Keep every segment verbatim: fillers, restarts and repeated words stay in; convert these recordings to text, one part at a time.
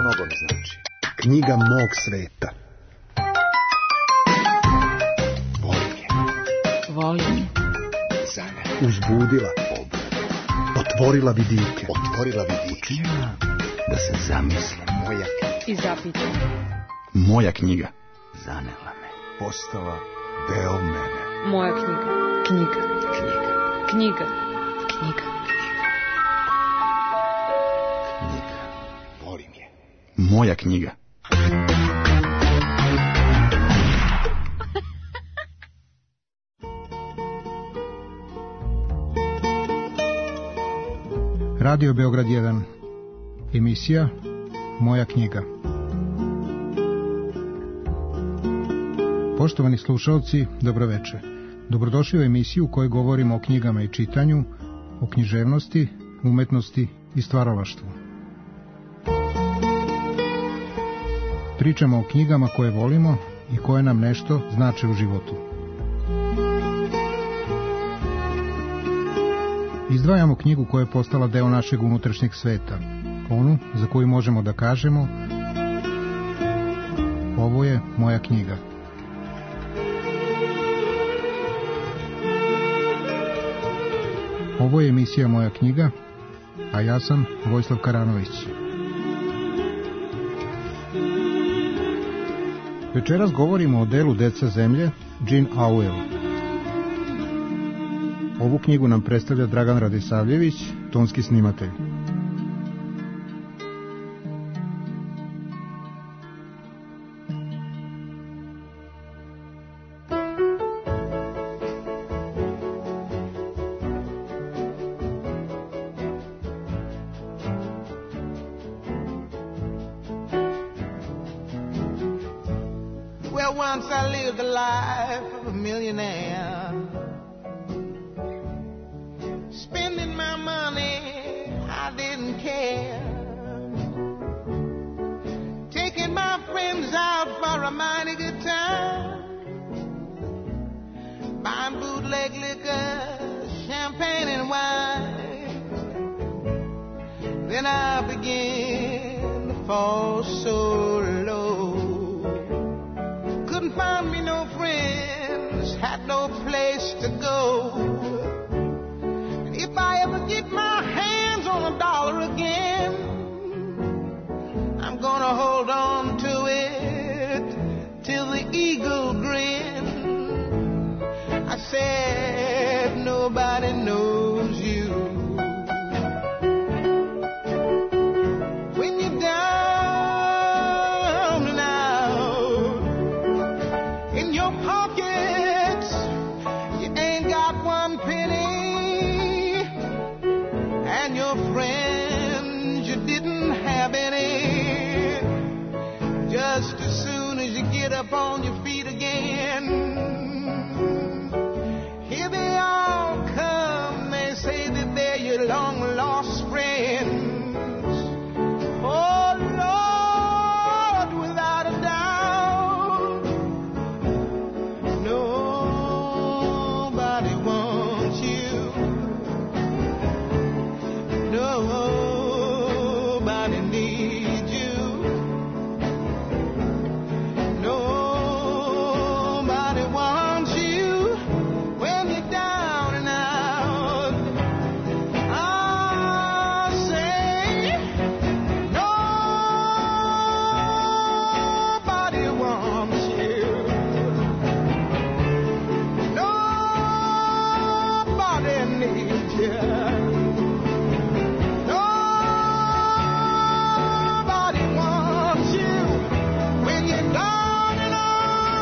mnogo mi znači. Knjiga mog sveta. Volim je. Volim. Za me. Uzbudila. Obud. Otvorila vidike. Otvorila vidike. Učinila da se zamislim. Moja knjiga. I zapitam. Moja knjiga. Zanela me. Postala deo mene. Moja knjiga. Knjiga. Knjiga. Knjiga. Knjiga. Knjiga. Volim je. Moja knjiga. Radio Beograd jedan. Emisija Moja knjiga. Poštovani slušalci, dobroveče. Dobrodošli u emisiju u kojoj govorimo o knjigama i čitanju, o književnosti, umetnosti i stvaralaštvu. Pričamo o knjigama koje volimo i koje nam nešto znače u životu. Izdvajamo knjigu koja je postala deo našeg unutrašnjeg sveta, onu za koju možemo da kažemo: ovo je moja knjiga. Ovo je emisija Moja knjiga, a ja sam Vojislav Karanović. Večeras govorimo o delu Deca zemlje, Jean Auel. Ovu knjigu nam predstavlja Dragan Radisavljević, tonski snimatelj. Well, once I lived the life of a millionaire, spending my money, I didn't care, taking my friends out for a mighty good time, buying bootleg liquor, champagne and wine. Then I began to fall so low, couldn't find me no friends, had no place to go. If I ever get my hands on a dollar again, I'm gonna hold on to it till the eagle grin. I said nobody knows you when you're down and out. In your pockets you ain't got one penny, and your friends you didn't have any. Just as soon as you get up on your feet again, here they all come. They say that they're your long lost friends. Oh Lord, without a doubt, nobody wants you. Nobody needs you. Nobody wants you when you're down and out. I say nobody wants you. Nobody needs you. Nobody wants you when you're down and out.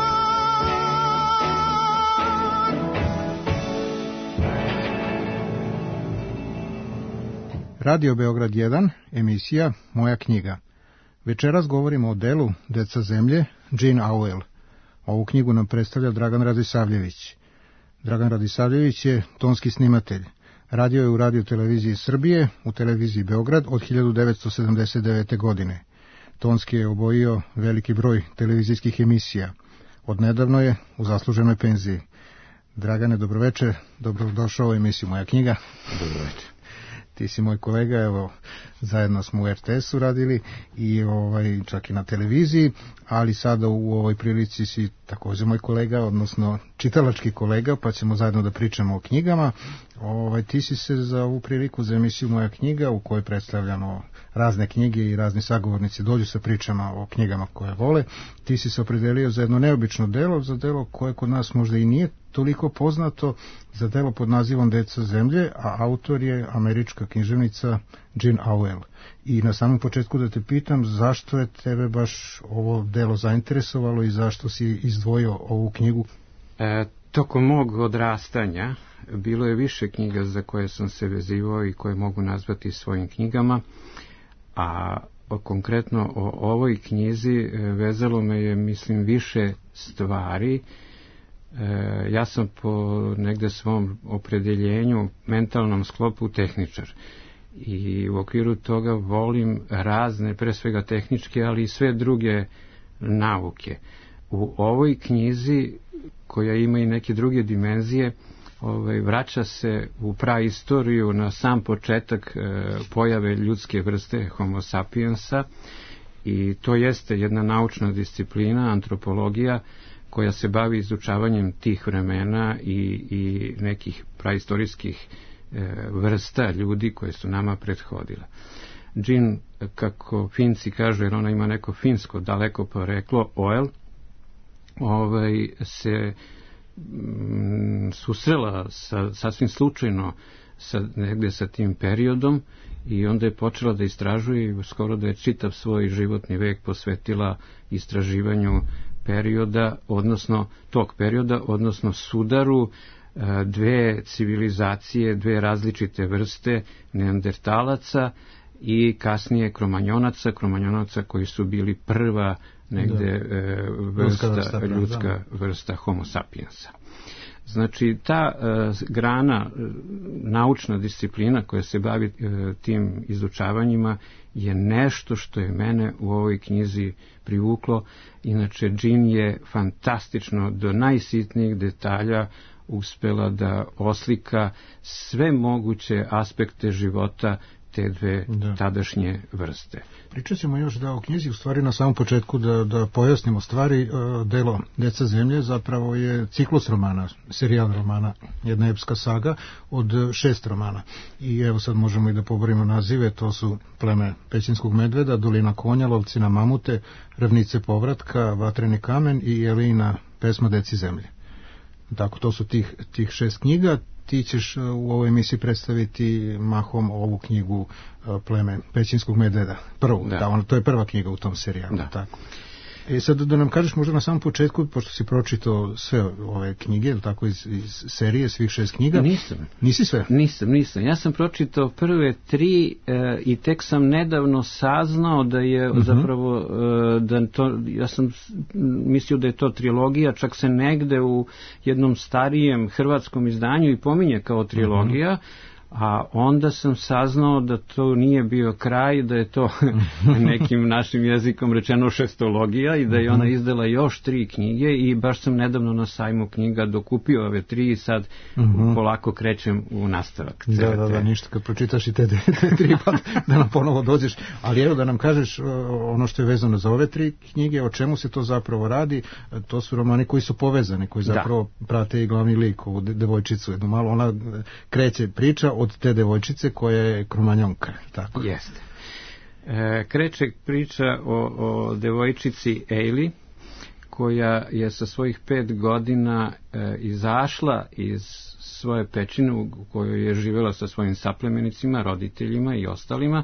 Radio Beograd jedan, emisija Moja knjiga. Večeras govorimo o delu Deca zemlje, Jean Auel. Ovu knjigu nam predstavlja Dragan Radisavljević. Dragan Radisavljević je tonski snimatelj. Radio je u Radio televiziji Srbije, u televiziji Beograd od hiljadu devetsto sedamdeset devete. godine. Tonski je obojio veliki broj televizijskih emisija. Odnedavno je u zasluženoj penziji. Dragane, dobroveče, dobrodošao u emisiju Moja knjiga. Dobroveče. ti si moj kolega, evo, zajedno smo u er te esu radili i ovaj, čak i na televiziji, ali sada u ovoj prilici si također moj kolega, odnosno čitalački kolega, pa ćemo zajedno da pričamo o knjigama. Ovaj, ti si se za ovu priliku za emisiju Moja knjiga, u kojoj predstavljamo razne knjige i razni sagovornici dođu sa pričama o knjigama koje vole. Ti si se opredelio za jedno neobično delo, za delo koje kod nas možda i nije toliko poznato, za delo pod nazivom Deca zemlje, a autor je američka književnica Jean Auel. I na samom početku da te pitam, zašto je tebe baš ovo delo zainteresovalo i zašto si izdvojio ovu knjigu? E, tokom mog odrastanja bilo je više knjiga za koje sam se vezivao i koje mogu nazvati svojim knjigama, a o, konkretno o ovoj knjizi vezalo me je, mislim, više stvari. E, ja sam po negde svom opredeljenju, mentalnom sklopu tehničar. I u okviru toga volim razne, pre svega tehničke, ali i sve druge nauke. U ovoj knjizi, koja ima i neke druge dimenzije, ovaj, vraća se u praistoriju, na sam početak e, pojave ljudske vrste Homo sapiensa, i to jeste jedna naučna disciplina, antropologija, koja se bavi izučavanjem tih vremena i, i nekih praistorijskih e, vrsta ljudi koje su nama prethodile. Jean, kako Finci kažu, jer ona ima neko finsko daleko poreklo, Auel, ovaj, se m, susrela sa, sasvim slučajno sa, negde sa tim periodom, i onda je počela da istražuje i skoro da je čitav svoj životni vek posvetila istraživanju perioda, odnosno tog perioda, odnosno sudaru dve civilizacije, dve različite vrste neandertalaca i kasnije kromanjonaca, kromanjonaca koji su bili prva negde da. vrsta, vrsta, ljudska da. vrsta Homo sapiensa. Znači, ta uh, grana, uh, naučna disciplina koja se bavi uh, tim izučavanjima je nešto što je mene u ovoj knjizi privuklo. Inače, Jean je fantastično do najsitnijih detalja uspela da oslika sve moguće aspekte života te dve da. tadašnje vrste. Pričat ćemo još da o knjizi, u stvari na samom početku da, da pojasnimo stvari. Delo Deca zemlje zapravo je ciklus romana, serijal romana, jedna epska saga od šest romana. I evo sad možemo i da poborimo nazive, to su Pleme pećinskog medveda, Dolina konja, Lovci na mamute, Ravnice povratka, Vatreni kamen i Elina pesma Deci zemlje. Tako, to su tih, tih šest knjiga. Ti ćeš u ovoj emisiji predstaviti mahom ovu knjigu Pleme pećinskog medveda. Prvu, da. Da, ona, to je prva knjiga u tom serijalu. Da. Tako. E sad da nam kažeš možda na samom početku, pošto si pročitao sve ove knjige, tako iz, iz serije, svih šest knjiga. Nisam. Nisi sve? Nisam, nisam. Ja sam pročitao prve tri e, i tek sam nedavno saznao da je uh-huh. zapravo, e, da to, ja sam mislio da je to trilogija, čak se negde u jednom starijem hrvatskom izdanju i pominje kao trilogija, uh-huh. a onda sam saznao da to nije bio kraj, da je to nekim našim jezikom rečeno šestologija i da je ona izdala još tri knjige i baš sam nedavno na sajmu knjiga dokupio ove tri i sad uh-huh. polako krećem u nastavak. Da, da, da, ništa, kad pročitaš i te, te tri pa da nam ponovo dođeš, ali evo da nam kažeš ono što je vezano za ove tri knjige, o čemu se to zapravo radi. To su romani koji su povezani, koji zapravo da. prate i glavni lik, ovu devojčicu, jednu malo, ona kreće priča od te devojčice koja je kromanjonka, tako? Jeste. E, kreće priča o, o devojčici Eili, koja je sa svojih pet godina e, izašla iz svoje pećine u kojoj je živjela sa svojim saplemenicima, roditeljima i ostalima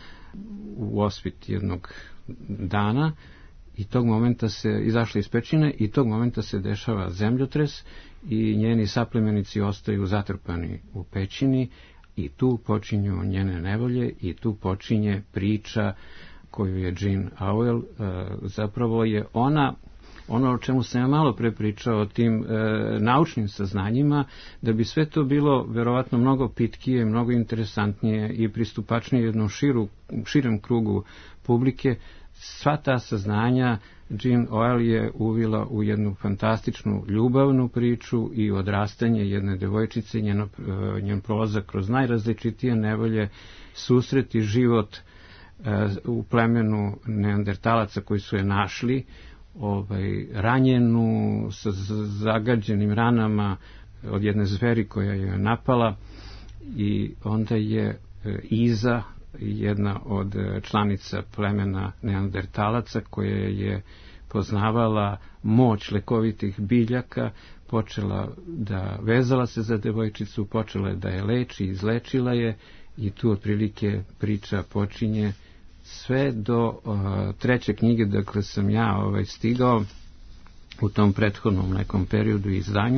u osvit jednog dana, i tog momenta se izašla iz pećine i tog momenta se dešava zemljotres i njeni saplemenici ostaju zatrpani u pećini. I tu počinju njene nevolje i tu počinje priča koju je Jean Auel, e, zapravo je ona, ono o čemu sam ja malo pre pričao, o tim e, naučnim saznanjima, da bi sve to bilo verovatno mnogo pitkije, mnogo interesantnije i pristupačnije jednom širu, širem krugu publike. Sva ta saznanja Jean Auel je uvila u jednu fantastičnu ljubavnu priču i odrastanje jedne devojčice, njeno, njen prolazak kroz najrazličitije nevolje, susreti život u plemenu neandertalaca koji su je našli, ovaj, ranjenu sa zagađenim ranama od jedne zveri koja je napala, i onda je Iza, jedna od članica plemena neandertalaca koja je poznavala moć lekovitih biljaka, počela da vezala se za devojčicu, počela je da je leči, izlečila je, i tu otprilike priča počinje sve do uh, treće knjige, dakle sam ja ovaj, stigao u tom prethodnom nekom periodu i izdanju,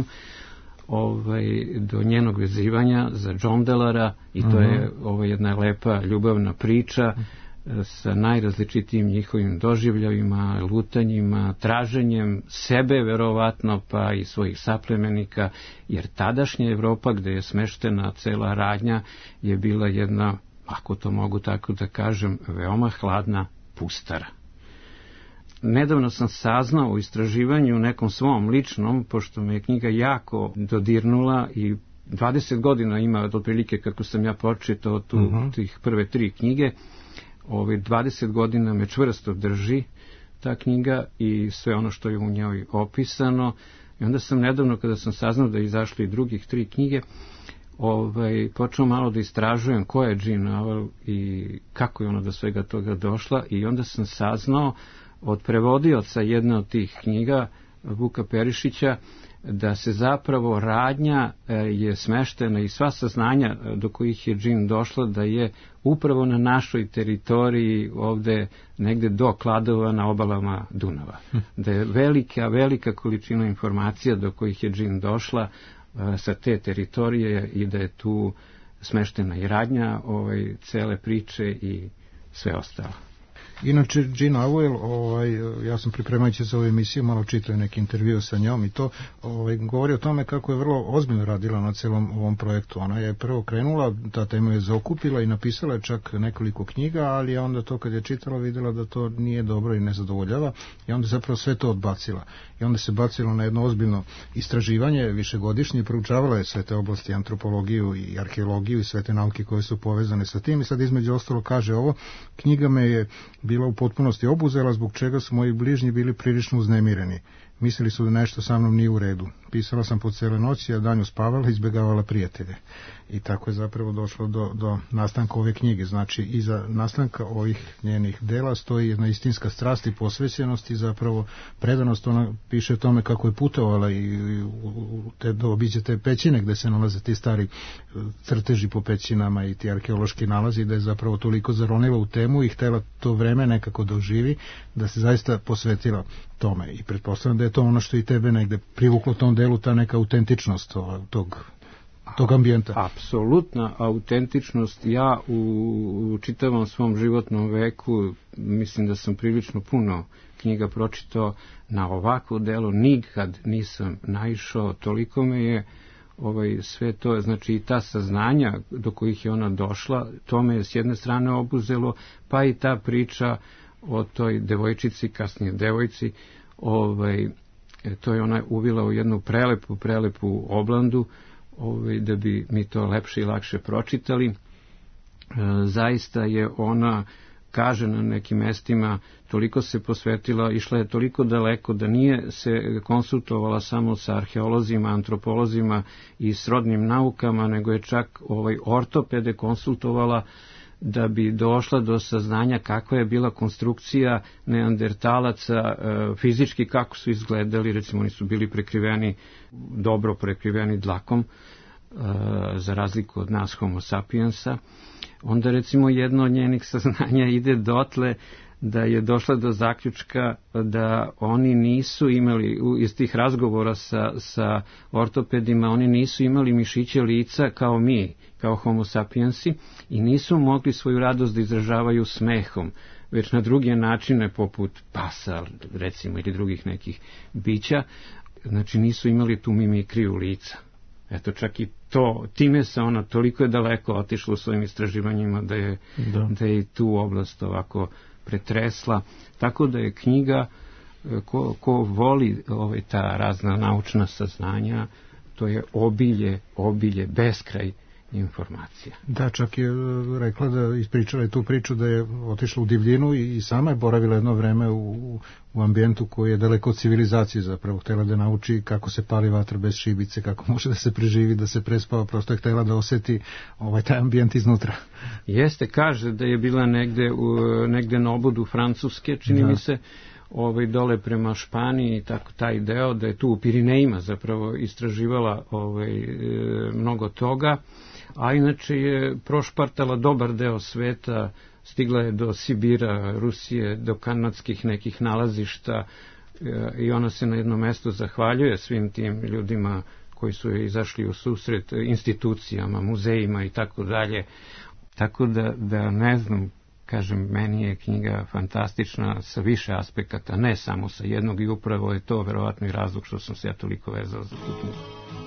ovaj, do njenog vezivanja za Jondelara, i to uh-huh. je ovaj, jedna lepa ljubavna priča sa najrazličitijim njihovim doživljavima, lutanjima, traženjem sebe verovatno, pa i svojih saplemenika, jer tadašnja Evropa gde je smeštena cela radnja je bila jedna, ako to mogu tako da kažem, veoma hladna pustara. Nedavno sam saznao u istraživanju nekom svom ličnom, pošto me je knjiga jako dodirnula, i dvadeset godina ima od otprilike kako sam ja početao tu, uh-huh. tih prve tri knjige. Ove dvadeset godina me čvrsto drži ta knjiga i sve ono što je u njoj opisano. I onda sam nedavno, kada sam saznao da izašli drugih tri knjige, ovaj, počeo malo da istražujem ko je Jean Auel i kako je ona do svega toga došla, i onda sam saznao od prevodioca jedne od tih knjiga, Vuka Perišića, da se zapravo radnja je smeštena i sva saznanja do kojih je Jean došla, da je upravo na našoj teritoriji ovde negde do Kladova na obalama Dunava. Da je velika, velika količina informacija do kojih je Jean došla sa te teritorije, i da je tu smeštena i radnja ovaj, cele priče i sve ostalo. Inače, Jean Auel, ovaj, ja sam pripremajući za ovu emisiju malo čitao neki intervju sa njom, i to ovaj, govori o tome kako je vrlo ozbiljno radila na celom ovom projektu. Ona je prvo krenula, ta tema je zaokupila i napisala je čak nekoliko knjiga, ali je onda to kad je čitala videla da to nije dobro i ne zadovoljava, i onda zapravo sve to odbacila. I onda se bacila na jedno ozbiljno istraživanje, višegodišnje, proučavala je sve te oblasti, antropologiju i arheologiju i sve te nauke koje su povezane sa tim, i sad između ostalo kaže ovo: knjiga me je bila u potpunosti obuzela, zbog čega su moji bližnji bili prilično uznemireni. Mislili su da nešto sa mnom nije u redu. Pisala sam po cele noći, a danju spavala, izbjegavala prijatelje. I tako je zapravo došlo do, do nastanka ove knjige. Znači, iza nastanka ovih njenih dela stoji jedna istinska strast i posvećenost i zapravo predanost. Ona piše o tome kako je putovala i, i u te, da obiđe te pećine gde se nalaze ti stari crteži po pećinama i ti arheološki nalazi, da je zapravo toliko zaronila u temu i htela to vreme nekako doživi, da se zaista posvetila tome. I pretpostavljam da je to ono što i tebe negde privuklo tom delu, ta neka autentičnost tog, tog ambijenta. Apsolutna autentičnost. Ja u, u čitavom svom životnom veku mislim da sam prilično puno knjiga pročitao, na ovakvo delo nikad nisam naišao, toliko me je ovaj, sve to, znači i ta saznanja do kojih je ona došla, to me je s jedne strane obuzelo, pa i ta priča o toj devojčici, kasnije devojci, ovaj, to je ona uvila u jednu prelepu, prelepu oblandu, ovaj, da bi mi to lepše i lakše pročitali. E, zaista je ona, kaže na nekim mestima, toliko se posvetila, išla je toliko daleko da nije se konsultovala samo sa arheolozima, antropolozima i srodnim naukama, nego je čak ovaj, ortopede konsultovala da bi došla do saznanja kakva je bila konstrukcija neandertalaca, fizički kako su izgledali, recimo oni su bili prekriveni, dobro prekriveni dlakom, za razliku od nas homo sapiensa. Onda recimo jedno od njenih saznanja ide dotle da je došla do zaključka da oni nisu imali, iz tih razgovora sa, sa ortopedima, oni nisu imali mišiće lica kao mi, kao homo sapiensi, i nisu mogli svoju radost da izražavaju smehom, već na druge načine, poput pasa, recimo, ili drugih nekih bića. Znači nisu imali tu mimikriju lica. Eto, čak i to, time se ona toliko je daleko otišla u svojim istraživanjima da je, da. da je i tu oblast ovako pretresla. Tako da je knjiga ko, ko voli ovaj, ta razna naučna saznanja, to je obilje, obilje, beskraj informacija. Da, čak je rekla da ispričala je tu priču da je otišla u divljinu i sama je boravila jedno vreme u, u ambijentu koji je daleko od civilizacije, zapravo htjela da nauči kako se pali vatra bez šibice, kako može da se preživi, da se prespava, prosto je htjela da oseti ovaj taj ambijent iznutra. Jeste, kaže da je bila negde, u, negde na obodu Francuske, čini da. mi se, ovaj dole prema Španiji, tako taj deo, da je tu u Pirinejima zapravo istraživala ovaj, e, mnogo toga, a inače je prošpartala dobar deo sveta, stigla je do Sibira, Rusije, do kanadskih nekih nalazišta e, i ona se na jednom mjestu zahvaljuje svim tim ljudima koji su joj izašli u susret, institucijama, muzejima i tako dalje. Tako da, da ne znam, kažem, meni je knjiga fantastična sa više aspekata, ne samo sa jednog, i upravo je to verovatno i razlog što sam se ja toliko vezao za tu knjigu.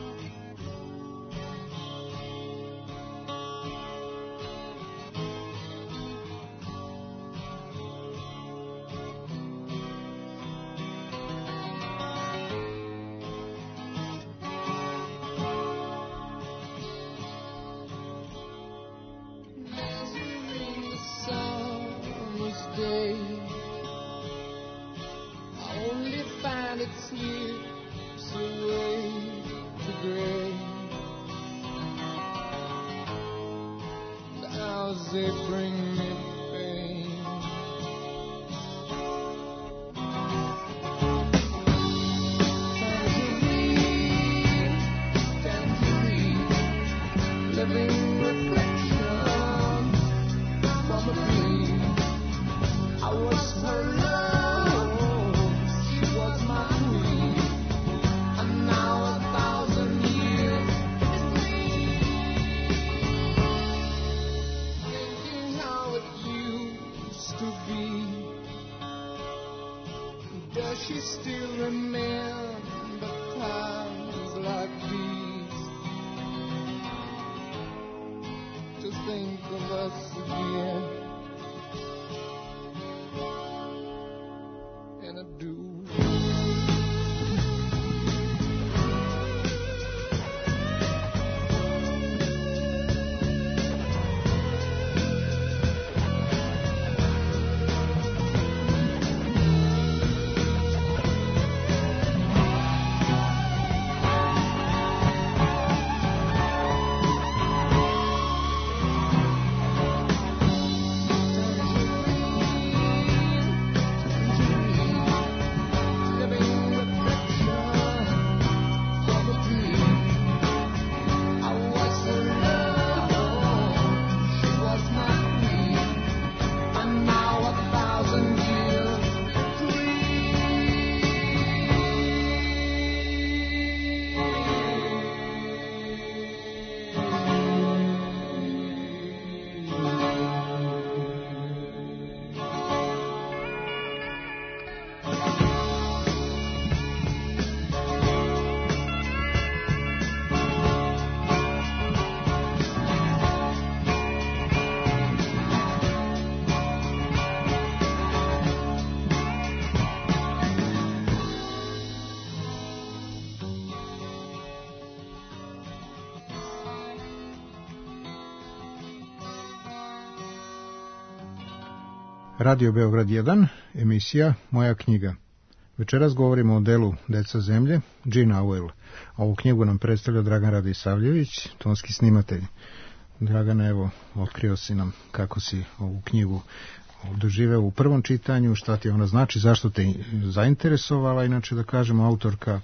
Radio Beograd jedan, emisija Moja knjiga. Večeras govorimo o delu Deca zemlje, Jean Auel. Ovu knjigu nam predstavlja Dragan Radisavljević, tonski snimatelj. Dragan, evo, otkrio si nam kako si ovu knjigu doživeo u prvom čitanju, šta ti ona znači, zašto te zainteresovala. Inače, da kažemo, autorka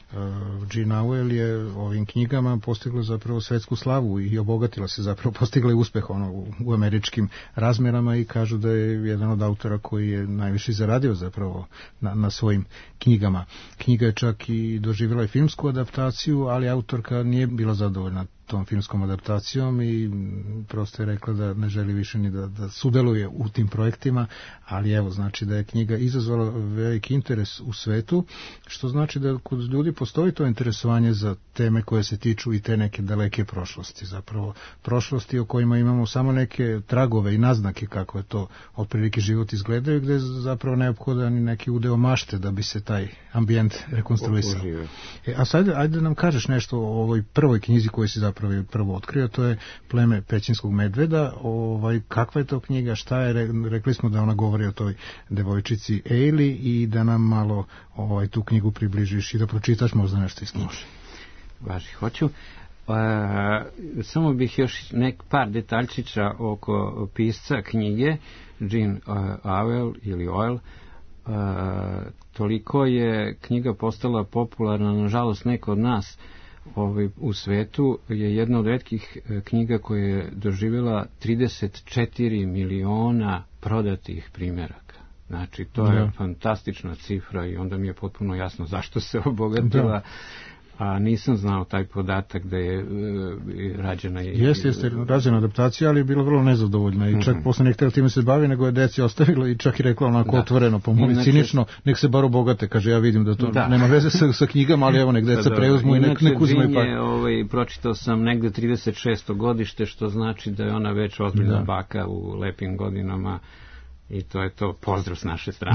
Jean Auel je ovim knjigama postigla zapravo svetsku slavu i obogatila se, zapravo postigla je uspeh ono, u, u američkim razmerama, i kažu da je jedan od autora koji je najviše zaradio zapravo na, na svojim knjigama. Knjiga je čak i doživjela i filmsku adaptaciju, ali autorka nije bila zadovoljna tom filmskom adaptacijom i prosto je rekla da ne želi više ni da, da sudeluje u tim projektima, ali evo, znači da je knjiga izazvala veliki interes u svetu, što znači da kod ljudi postoji to interesovanje za teme koje se tiču i te neke daleke prošlosti, zapravo prošlosti o kojima imamo samo neke tragove i naznake kako je to otprilike život izgledaju, gde je zapravo neophodan i neki udeo mašte da bi se taj ambijent rekonstruisao. E, a sad, ajde da nam kažeš nešto o ovoj prvoj knjizi koju si zapravo prvo otkrio, to je Pleme pećinskog medveda. Ovaj, kakva je to knjiga, šta je, rekli smo da ona govori o toj devojčici Eili i da nam malo ovaj, tu knjigu približiš i da pročitaš možda nešto iz knjige. Važi, hoću. Uh, samo bih još nek par detaljčića oko pisca knjige, Jean uh, Auel ili Oel. Uh, toliko je knjiga postala popularna, nažalost neko od nas ovaj, u svetu je jedna od retkih knjiga koja je doživjela trideset četiri miliona prodatih primjeraka. Znači, to je da. fantastična cifra i onda mi je potpuno jasno zašto se obogatila. Da. A nisam znao taj podatak da je e, rađena... I, jeste, jeste rađena adaptacija, ali je bila vrlo nezadovoljna i čak mm-hmm. posle ne htjela time se bavi, nego je deci ostavila i čak i rekla onako da. otvoreno, pomoli inače, cinično, nek se bar obogate, kaže, ja vidim da to da. nema veze sa, sa knjigama, ali evo nek deca da, preuzmu i nek, nek uzmu i pa... Ovaj, pročitao sam negde trideset šesto godište, što znači da je ona već ozbiljna da. baka u lepim godinama. I to je to, pozdrav s naše strane.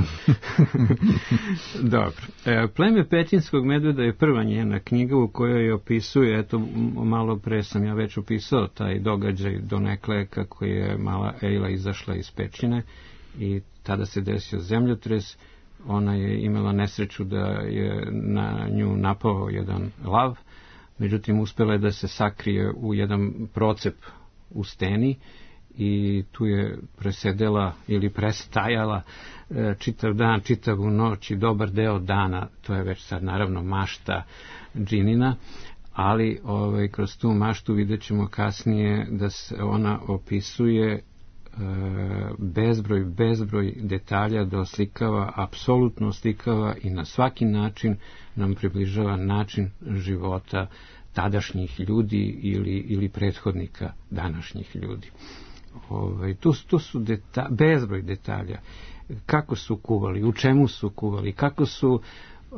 Dobro. E, Pleme pećinskog medveda je prva njena knjiga u kojoj je opisuje, eto, malo pre sam ja već opisao taj događaj donekle kako je mala Eila izašla iz pećine i tada se desio zemljotres. Ona je imala nesreću da je na nju napao jedan lav, međutim uspela je da se sakrije u jedan procep u steni i tu je presedela ili prestajala e, čitav dan, čitavu noć i dobar deo dana. To je već sad naravno mašta Džinina, ali ovaj, kroz tu maštu vidjet ćemo kasnije da se ona opisuje e, bezbroj, bezbroj detalja, da oslikava, apsolutno oslikava i na svaki način nam približava način života tadašnjih ljudi ili, ili prethodnika današnjih ljudi. Ovaj, tu, tu su deta, bezbroj detalja, kako su kuvali, u čemu su kuvali, kako su e,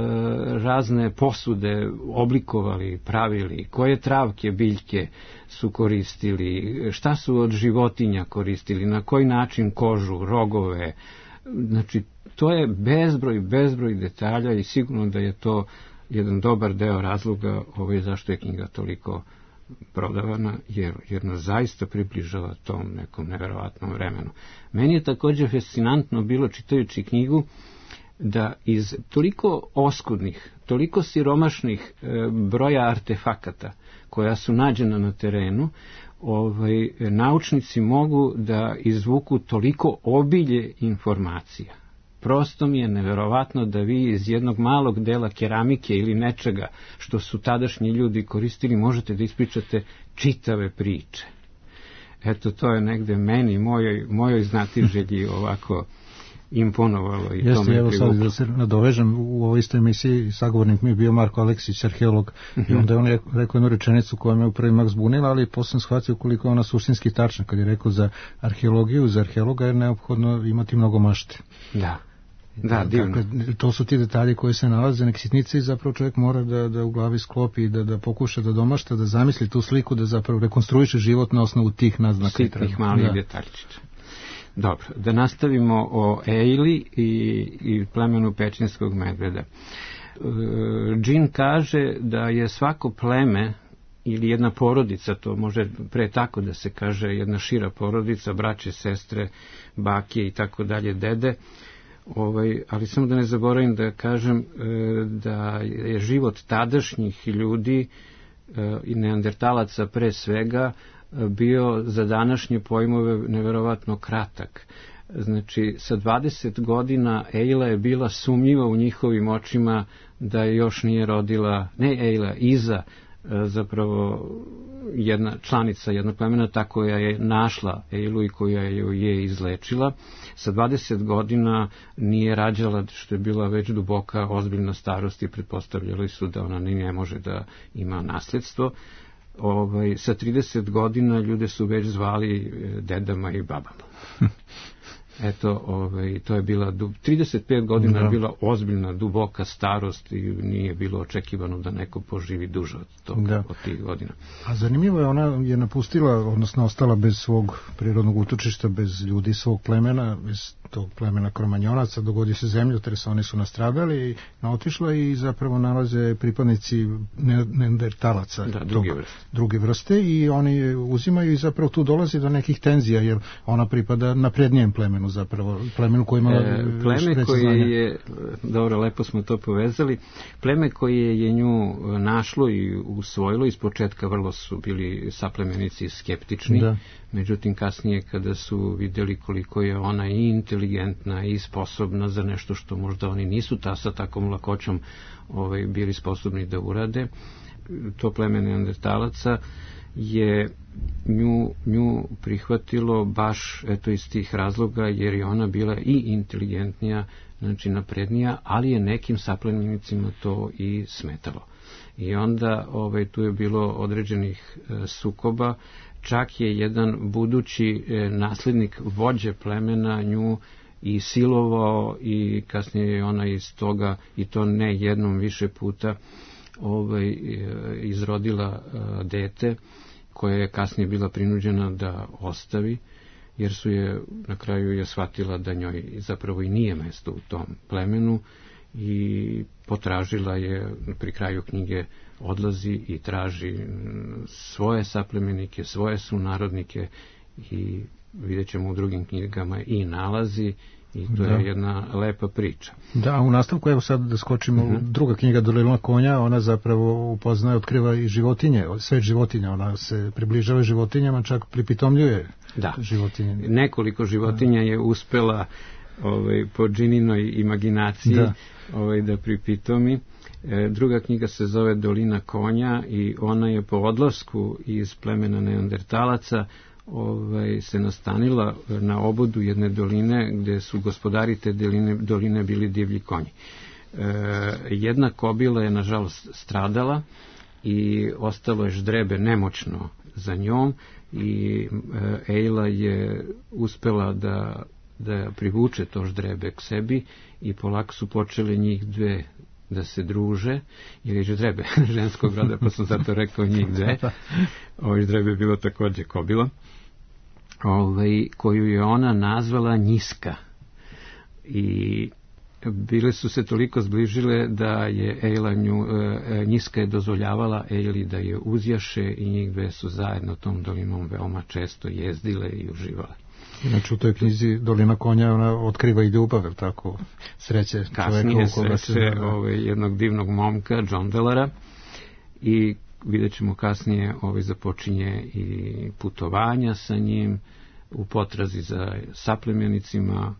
razne posude oblikovali, pravili, koje travke, biljke su koristili, šta su od životinja koristili, na koji način kožu, rogove. Znači, to je bezbroj, bezbroj detalja i sigurno da je to jedan dobar deo razloga ovaj, zašto je knjiga toliko prodavana, jer, jer nas zaista približava tom nekom neverovatnom vremenu. Meni je također fascinantno bilo, čitajući knjigu, da iz toliko oskudnih, toliko siromašnih e, broja artefakata koja su nađena na terenu, ovaj, naučnici mogu da izvuku toliko obilje informacija. Prosto mi je neverovatno da vi iz jednog malog dela keramike ili nečega što su tadašnji ljudi koristili možete da ispričate čitave priče. Eto, to je negde meni, mojoj, mojoj znatiželji ovako imponovalo i Jeste, to me evo privuklo. sad da se nadovežem, u ovoj istoj emisiji sagovornik mi je bio Marko Aleksić, arheolog, mm-hmm. i onda je on rekao jednu rečenicu koja me u prvi mah zbunila, ali posle sam shvatio koliko je ona suštinski tačna, kad je rekao za arheologiju, za arheologa je neophodno imati mnogo mašte. Da. Da, divno. Dakle, to su ti detalji koji se nalaze, nek sitnice i zapravo čovjek mora da, da u glavi sklopi, da, da pokuša da domašta, da zamisli tu sliku, da zapravo rekonstruiše život na osnovu tih naznaka. Sitnih malih da. detaljčića. Dobro, da nastavimo o Eili i, i plemenu pećinskog medveda. Jean kaže da je svako pleme ili jedna porodica, to može pre tako da se kaže, jedna šira porodica, braće, sestre, bake i tako dalje, dede, Ovaj, ali samo da ne zaboravim da kažem e, da je život tadašnjih ljudi e, i neandertalaca pre svega e, bio za današnje pojmove neverovatno kratak. Znači, sa dvadeset godina Eila je bila sumnjiva u njihovim očima da je još nije rodila, ne Eila, Iza, e, zapravo jedna članica jednog plemena, ta koja je našla Eilu i koja ju je izlečila. Sa dvadeset godina nije rađala, što je bila već duboka, ozbiljna starost i pretpostavljali su da ona ni ne može da ima nasljedstvo. ovaj, sa trideset godina ljude su već zvali dedama i babama. Eto, ovaj, to je bila, trideset pet godina je bila ozbiljna, duboka starost i nije bilo očekivano da neko poživi duže od, tog, da. od tih godina. A zanimljivo je, ona je napustila, odnosno ostala bez svog prirodnog utočišta, bez ljudi svog plemena, bez tog plemena Kromanjonaca, dogodi se zemljotres, oni su nastradali i otišla i zapravo nalaze pripadnici neandertalaca, da, druge, tog, vrste. druge vrste i oni uzimaju i zapravo tu dolazi do nekih tenzija, jer ona pripada naprednijem plemenu, zapravo plemenu koji ima e, pleme koje je, dobro, lepo smo to povezali, pleme koje je nju našlo i usvojilo, iz početka vrlo su bili saplemenici skeptični, da. Međutim kasnije kada su vidjeli koliko je ona i inteligentna i sposobna za nešto što možda oni nisu ta sa takvom lakoćom ovaj, bili sposobni da urade, to pleme neandertalaca je nju, nju prihvatilo baš eto iz tih razloga, jer je ona bila i inteligentnija, znači naprednija, ali je nekim saplemenicima to i smetalo. I onda ovaj, tu je bilo određenih e, sukoba, čak je jedan budući e, nasljednik vođe plemena nju i silovao i kasnije je ona iz toga, i to ne jednom više puta, ovaj, e, izrodila e, dete koja je kasnije bila prinuđena da ostavi, jer su je, na kraju je shvatila da njoj zapravo i nije mesto u tom plemenu i potražila je, pri kraju knjige odlazi i traži svoje saplemenike, svoje sunarodnike i vidjet ćemo u drugim knjigama i nalazi i to da. je jedna lepa priča. Da, u nastavku, evo sad da skočimo, uh-huh. druga knjiga Dolina konja, ona zapravo upoznaje, otkriva i životinje, svet životinja, ona se približava životinjama, čak pripitomljuje da. životinje. Nekoliko životinja je uspela ovaj, po Džininoj imaginaciji da, ovaj, da pripitomi. E, druga knjiga se zove Dolina konja i ona je po odlasku iz plemena neandertalaca ovaj, se nastanila na obodu jedne doline gdje su gospodari te doline, doline bili divlji konji. E, jedna kobila je nažalost stradala i ostalo je ždrebe nemoćno za njom i e, Ejla je uspela da, da privuče to ždrebe k sebi i polako su počele njih dve da se druže, jer je ždrebe ženskog roda, pa sam zato rekao njih dve. Ovo ždrebe je bilo također kobila, ovaj, koju je ona nazvala Njiska. I bile su se toliko zbližile da je Ejla nju, e, Njiska je dozvoljavala Ejli da je uzjaše i njih dve su zajedno tom dolinom veoma često jezdile i uživale. Znači u toj knjizi Dolina konja ona otkriva i ljubav, tako, sreće kasnije čoveka sreće zna, ovaj, jednog divnog momka, John Delara, i vidjet ćemo kasnije ovaj, započinje i putovanja sa njim u potrazi za saplemenicima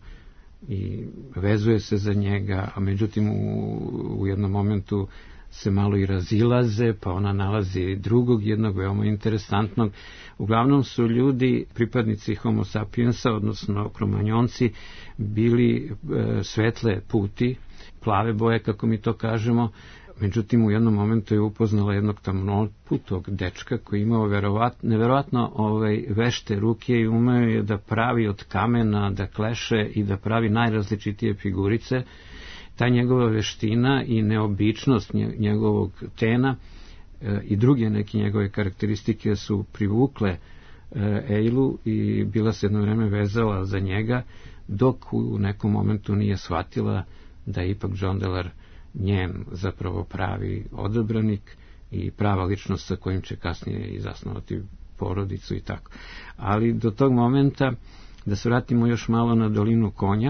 i vezuje se za njega, a međutim u, u jednom momentu se malo i razilaze, pa ona nalazi drugog, jednog veoma interesantnog. Uglavnom su ljudi, pripadnici Homo sapiensa, odnosno kromanjonci, bili e, svetle puti, plave boje, kako mi to kažemo. Međutim, u jednom momentu je upoznala jednog tamnoputog dečka koji imao verovatno, neverovatno ovaj, vešte ruke i umeo je da pravi od kamena, da kleše i da pravi najrazličitije figurice. Ta njegova veština i neobičnost njegovog tena e, i druge neke njegove karakteristike su privukle e, Ejlu i bila se jedno vreme vezala za njega, dok u nekom momentu nije shvatila da je ipak John Delar njen zapravo pravi odabranik i prava ličnost sa kojim će kasnije i zasnovati porodicu i tako. Ali do tog momenta, da se vratimo još malo na Dolinu konja,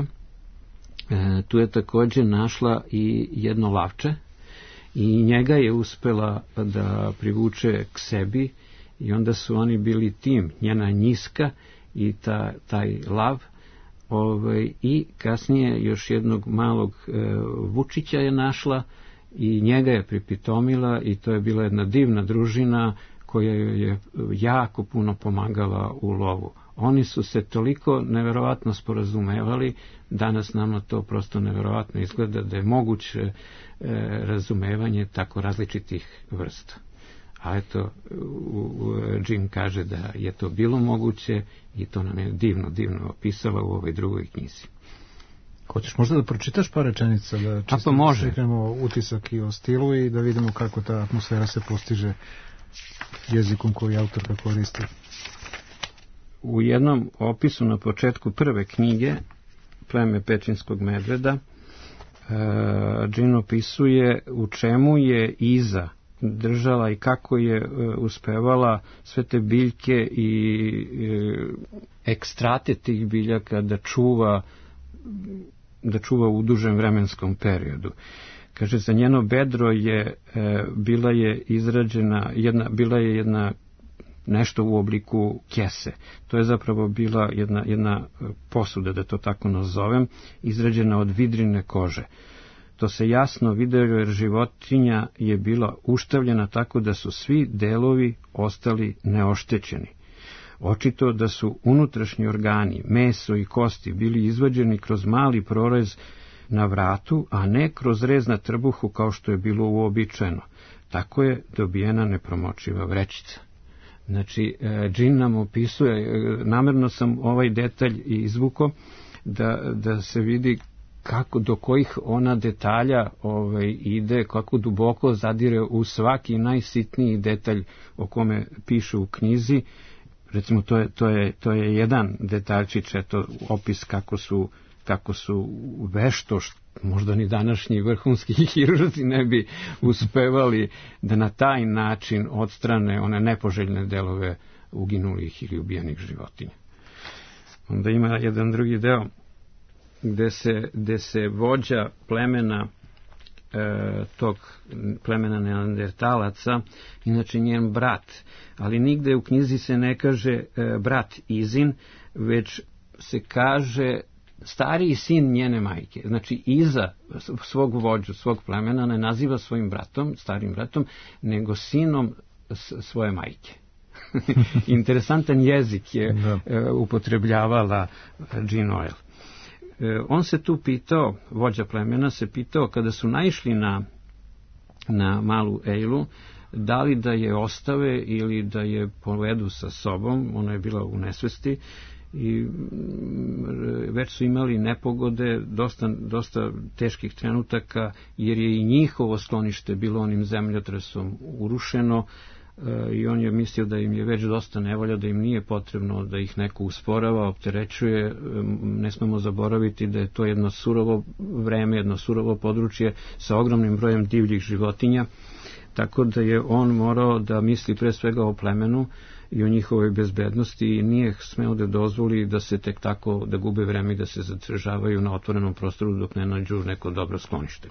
E, tu je također našla i jedno lavče i njega je uspela da privuče k sebi i onda su oni bili tim, njena Njiska i ta, taj lav, ovaj, i kasnije još jednog malog e, vučića je našla i njega je pripitomila i to je bila jedna divna družina koja je jako puno pomagala u lovu. Oni su se toliko neverovatno sporazumevali, danas nama to prosto neverovatno izgleda da je moguće e, razumevanje tako različitih vrsta. A eto, Jean kaže da je to bilo moguće i to nam je divno, divno opisala u ovoj drugoj knjizi. Hoćeš možda da pročitaš par rečenica, da čisto pa može. sliknemo utisak i o stilu i da vidimo kako ta atmosfera se postiže jezikom koji autorka koristi. U jednom opisu na početku prve knjige, Pleme pečinskog medveda, Jean opisuje u čemu je Iza držala i kako je uspevala sve te biljke i ekstrate tih biljaka da čuva da čuva u dužem vremenskom periodu. Kaže, za njeno bedro je bila je izrađena jedna, bila je jedna nešto u obliku kese. To je zapravo bila jedna, jedna posuda, da to tako nazovem, izrađena od vidrine kože. To se jasno videlo jer životinja je bila uštavljena tako da su svi delovi ostali neoštećeni. Očito da su unutrašnji organi, meso i kosti bili izvađeni kroz mali prorez na vratu, a ne kroz rez na trbuhu kao što je bilo uobičajeno. Tako je dobijena nepromočiva vrećica. Znači, Jean nam opisuje, namjerno sam ovaj detalj izvuko da, da se vidi kako, do kojih ona detalja ovaj, ide, kako duboko zadire u svaki najsitniji detalj o kome piše u knjizi. Recimo, to je, to je, to je jedan detaljčić, eto, opis kako su, kako su vešto, možda ni današnji vrhunski hirurzi ne bi uspevali da na taj način odstrane one nepoželjne delove uginulih ili ubijenih životinja. Onda ima jedan drugi deo gde se, gde se vođa plemena e, tog plemena neandertalaca, inače njen brat, ali nigde u knjizi se ne kaže e, brat Izin, već se kaže stariji sin njene majke. Znači, Iza svog vođu, svog plemena ne naziva svojim bratom, starim bratom, nego sinom svoje majke. Interesantan jezik je da. upotrebljavala Jean Auel. On se tu pitao, vođa plemena se pitao, kada su naišli na, na malu Eilu, da li da je ostave ili da je povedu sa sobom. Ona je bila u nesvesti i već su imali nepogode, dosta, dosta teških trenutaka, jer je i njihovo sklonište bilo onim zemljotresom urušeno i on je mislio da im je već dosta nevolja, da im nije potrebno da ih neko usporava, opterećuje. Ne smemo zaboraviti da je to jedno surovo vreme, jedno surovo područje sa ogromnim brojem divljih životinja, tako da je on morao da misli pre svega o plemenu i o njihovoj bezbednosti i nije smeo da dozvoli da se tek tako, da gube vreme i da se zadržavaju na otvorenom prostoru dok ne nađu neko dobro sklonište.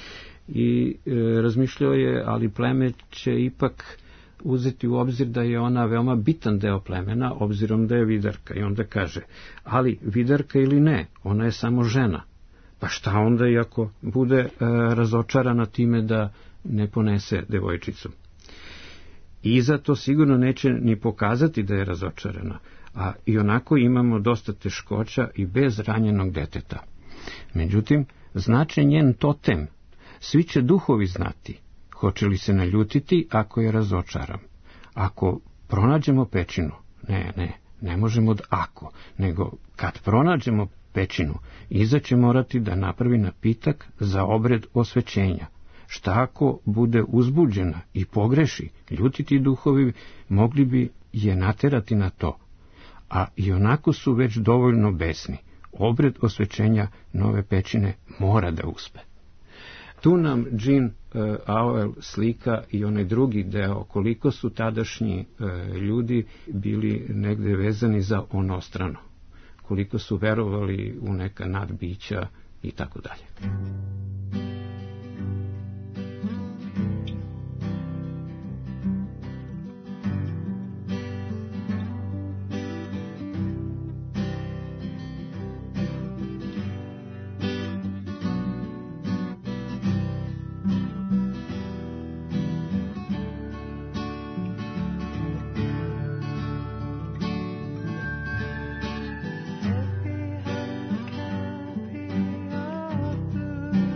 I e, razmišljao je, ali pleme će ipak uzeti u obzir da je ona veoma bitan deo plemena, obzirom da je vidarka. I onda kaže, ali vidarka ili ne, ona je samo žena. Pa šta onda i ako bude e, razočarana time da ne ponese devojčicu? Iza to sigurno neće ni pokazati da je razočarana, a i onako imamo dosta teškoća i bez ranjenog deteta. Međutim, znače njen totem. Svi će duhovi znati. Hoće li se naljutiti ako je razočaram? Ako pronađemo pećinu, ne, ne, ne možemo da ako, nego kad pronađemo pećinu, Iza će morati da napravi napitak za obred osvećenja. Šta ako bude uzbuđena i pogreši, ljutiti duhovi mogli bi je naterati na to, a i onako su već dovoljno besni. Obred osvećenja nove pećine mora da uspe. Tu nam Jean uh, Auel slika i onaj drugi deo, koliko su tadašnji uh, ljudi bili negde vezani za onostrano, koliko su verovali u neka nadbića i tako dalje. Through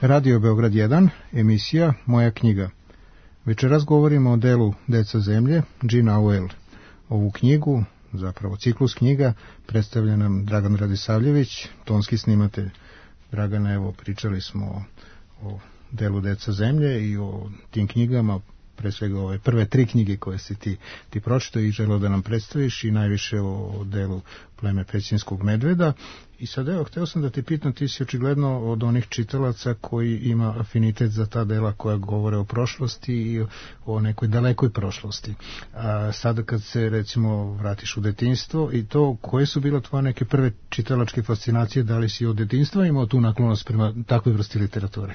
Radio Beograd jedan, emisija Moja knjiga. Večeras govorimo o delu Deca zemlje, Jean Auel. Ovu knjigu, zapravo ciklus knjiga, predstavlja nam Dragan Radisavljević, tonski snimatelj. Dragana, evo, pričali smo o, o delu Deca zemlje i o tim knjigama, pre svega ove prve tri knjige koje si ti, ti pročitao i želeo da nam predstaviš, i najviše o, o delu Pleme Pećinskog medveda. I sad, evo, hteo sam da ti pitam, ti si očigledno od onih čitalaca koji ima afinitet za ta dela koja govore o prošlosti i o nekoj dalekoj prošlosti. A sada kad se, recimo, vratiš u detinjstvo, i to, koje su bile tvoje neke prve čitalačke fascinacije, da li si od detinjstva imao tu naklonost prema takvoj vrsti literature?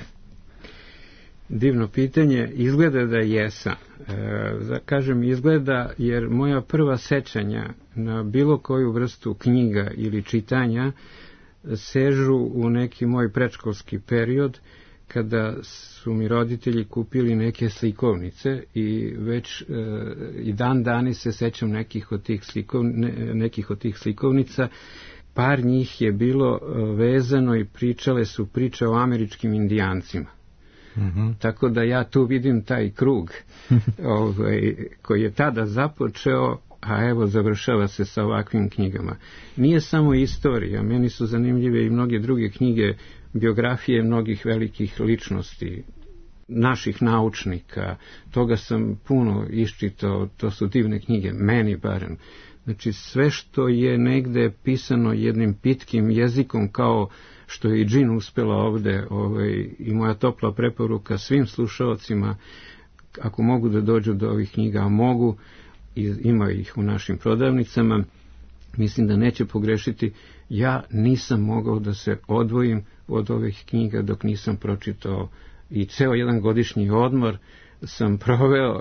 Divno pitanje, izgleda da jesam. E, kažem izgleda jer moja prva sećanja na bilo koju vrstu knjiga ili čitanja sežu u neki moj predškolski period, kada su mi roditelji kupili neke slikovnice i već e, i dan dani se sećam nekih od tih slikov, ne, nekih od tih slikovnica. Par njih je bilo vezano i pričale su priče o američkim indijancima. Mm-hmm. Tako da ja tu vidim taj krug ovaj, koji je tada započeo, a evo završava se sa ovakvim knjigama. Nije samo istorija, meni su zanimljive i mnoge druge knjige, biografije mnogih velikih ličnosti, naših naučnika, toga sam puno iščitao, to su divne knjige, meni barem. Znači sve što je negde pisano jednim pitkim jezikom, kao što je i Jean uspela ovde, ovaj, i moja topla preporuka svim slušalcima, ako mogu da dođu do ovih knjiga, a mogu, i ima ih u našim prodavnicama, mislim da neće pogrešiti. Ja nisam mogao da se odvojim od ovih knjiga dok nisam pročitao, i ceo jedan godišnji odmor sam proveo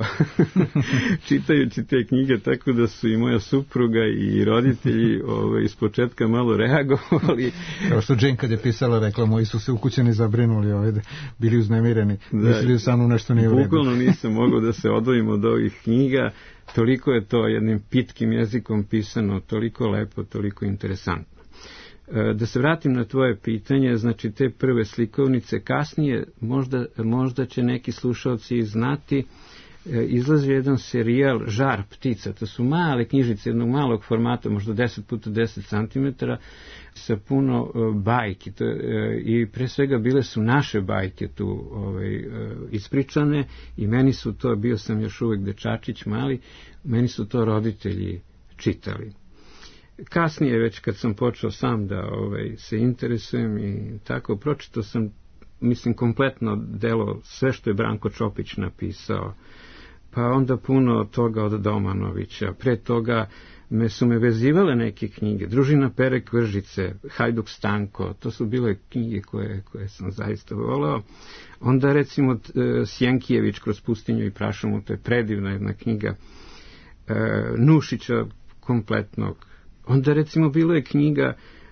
čitajući te knjige, tako da su i moja supruga i roditelji ovaj, iz početka malo reagovali. Kao što Jane kad je pisala rekla, moji su se ukućeni zabrinuli, ovaj, bili uznemireni, da, mislili sa mnom nešto nije u redu. Bukvalno nisam mogao da se odvojim od ovih knjiga, toliko je to jednim pitkim jezikom pisano, toliko lepo, toliko interesantno. Da se vratim na tvoje pitanje, znači te prve slikovnice, kasnije možda, možda će neki slušalci znati, izlazi jedan serijal Žar ptica, to su male knjižice jednog malog formata, možda deset puta deset centimetara, sa puno bajki, to, i pre svega bile su naše bajke tu ovaj, ispričane, i meni su to, bio sam još uvek dečačić mali, meni su to roditelji čitali. Kasnije, već kad sam počeo sam da ovaj, se interesujem i tako, pročitao sam, mislim, kompletno delo, sve što je Branko Čopić napisao, pa onda puno toga od Domanovića. Pre toga me su me vezivale neke knjige, Družina Pere Kvržice, Hajduk Stanko, to su bile knjige koje, koje sam zaista voleo. Onda recimo Sjenkijević Kroz pustinju i prašumu, to je predivna jedna knjiga, Nušića kompletnog. Onda recimo bilo je knjiga,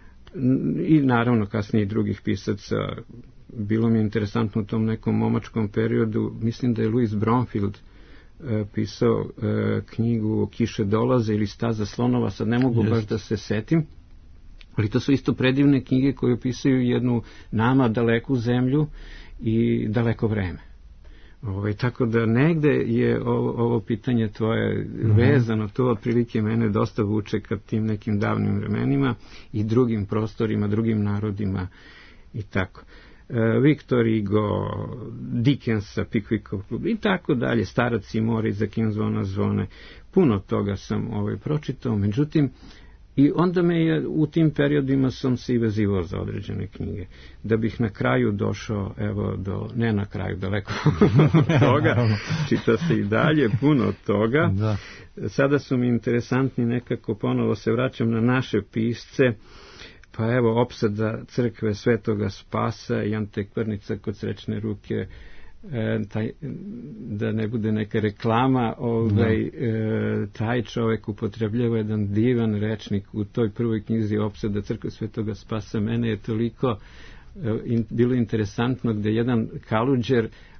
i naravno kasnije i drugih pisaca, bilo mi je interesantno u tom nekom momačkom periodu, mislim da je Louis Bromfield e, pisao e, knjigu Kiše dolaze ili Staza slonova, sad ne mogu yes. baš da se setim, ali to su isto predivne knjige koje opisuju jednu nama daleku zemlju i daleko vreme. Ovaj, tako da negde je ovo, ovo pitanje tvoje mm-hmm. vezano, to otprilike mene dosta vuče ka tim nekim davnim vremenima i drugim prostorima, drugim narodima i tako. E, Victor Hugo, Dickensa, Pickwickov klub i tako dalje, Starac i more, Za kim zvona zvone, puno toga sam ovaj, pročitao, međutim, i onda me je, u tim periodima sam se i vezivao za određene knjige, da bih na kraju došao, evo, do, ne na kraju, daleko od toga, čita se i dalje, puno toga. Da. Sada su mi interesantni, nekako ponovo se vraćam na naše pisce, pa evo, Opsada crkve Svetoga Spasa i Antekvarnica kod Srećne ruke, E, taj, da ne bude neka reklama, ovaj, e, taj čovek upotrebljava jedan divan rečnik u toj prvoj knjizi Opsada crkve Svetoga Spasa. Mene je toliko e, in, bilo interesantno, gde jedan kaluđer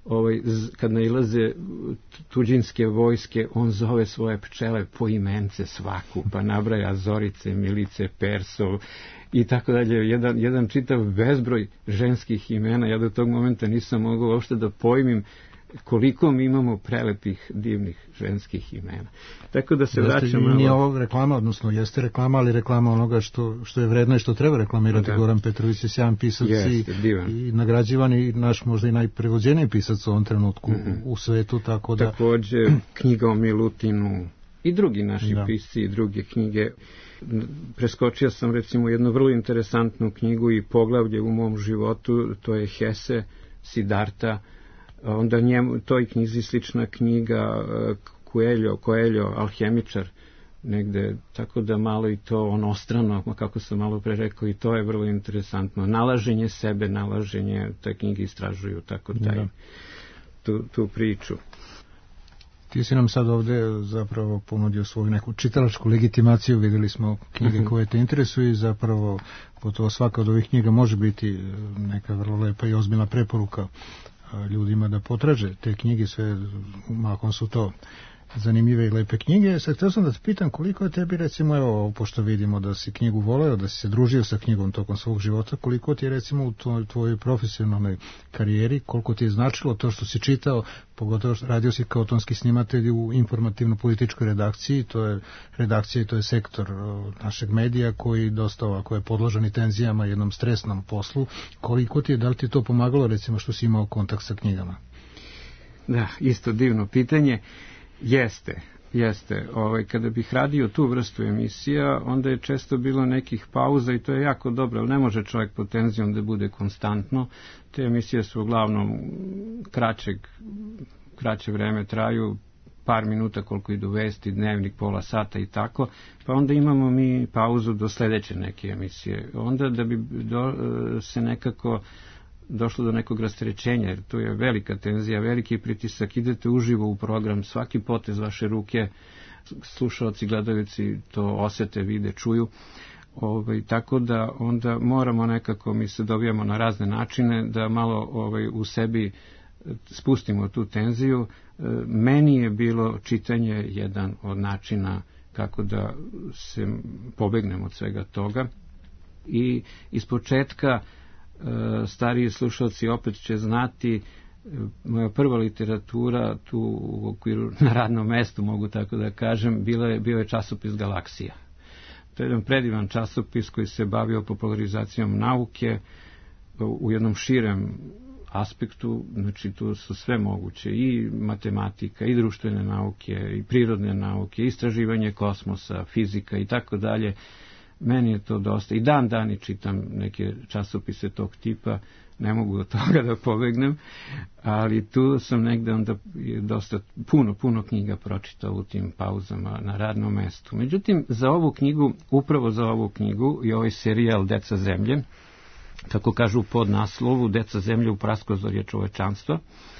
ovaj, kad nailaze tuđinske vojske, on zove svoje pčele po imence svaku, pa nabraja Zorice, Milice, Persov i tako dalje. Jedan, jedan čitav bezbroj ženskih imena. Ja do tog momenta nisam mogao uopšte da pojmim koliko mi imamo prelepih, divnih ženskih imena. Tako da se jeste, vraćamo... Nije ovo reklama, odnosno jeste reklama, ali reklama onoga što, što je vredno i što treba reklamirati. Da. Goran Petrović je sjajan pisac jeste, i, i nagrađivan i naš možda i najprevođeniji pisac u ovom trenutku mm-hmm. u, u svetu. Tako da... Takođe, knjiga o Milutinu i drugi naši da. pisci i druge knjige. Preskočio sam recimo jednu vrlo interesantnu knjigu i poglavlje u mom životu, to je Hese, Siddharta. Onda njemu, toj knjizi slična knjiga Coelho, Coelho, alhemičar, negde, tako da malo i to onostrano, kako sam malo pre rekao, i to je vrlo interesantno. Nalaženje sebe, nalaženje, te knjige istražuju tako taj, da. tu, tu priču. Ti si nam sad ovde zapravo ponudio svoju neku čitalačku legitimaciju, videli smo knjige uh-huh. koje te interesuju i zapravo gotovo svaka od ovih knjiga može biti neka vrlo lepa i ozbiljna preporuka ljudima da potraže te knjige, sve mahom su to zanimljive i lepe knjige. Sad htio sam da te pitam koliko je tebi, recimo, evo, pošto vidimo da si knjigu voleo, da si se družio sa knjigom tokom svog života, koliko ti je, recimo, u tvoj, tvojoj profesionalnoj karijeri, koliko ti je značilo to što si čitao, pogotovo radio si kao tonski snimatelj u informativno-političkoj redakciji, to je redakcija i to je sektor našeg medija koji dosta ovako je podložen i tenzijama, jednom stresnom poslu. Koliko ti je, da li ti je to pomagalo, recimo, što si imao kontakt sa knjigama? Da, isto divno pitanje. Jeste, jeste. Ovaj, kada bih radio tu vrstu emisija, onda je često bilo nekih pauza i to je jako dobro, ali ne može čovjek pod tenzijom da bude konstantno. Te emisije su uglavnom kraćeg, kraće vreme traju, par minuta koliko idu vesti, dnevnik, pola sata i tako, pa onda imamo mi pauzu do sledeće neke emisije. Onda da bi do, se nekako došlo do nekog rasterećenja, jer tu je velika tenzija, veliki pritisak, idete uživo u program, svaki potez vaše ruke, slušalci, gledalci to osete, vide, čuju. Ovaj, tako da onda moramo nekako, mi se dobijamo na razne načine, da malo ovaj, u sebi spustimo tu tenziju. Meni je bilo čitanje jedan od načina kako da se pobegnem od svega toga. I iz početka stariji slušalci opet će znati, moja prva literatura tu u okviru na radnom mestu, mogu tako da kažem, bila je, bio je časopis Galaksija. To je jedan predivan časopis koji se bavio popularizacijom nauke u jednom širem aspektu, znači tu su sve moguće, i matematika, i društvene nauke, i prirodne nauke, i istraživanje kosmosa, fizika i tako dalje. Meni je to dosta. I dan dani čitam neke časopise tog tipa, ne mogu od toga da pobegnem, ali tu sam negde onda dosta puno, puno knjiga pročitao u tim pauzama na radnom mestu. Međutim, za ovu knjigu, upravo za ovu knjigu i ovaj serijal Deca zemlje, kako kažu u podnaslovu, Deca zemlje u praskozorje čovečanstva,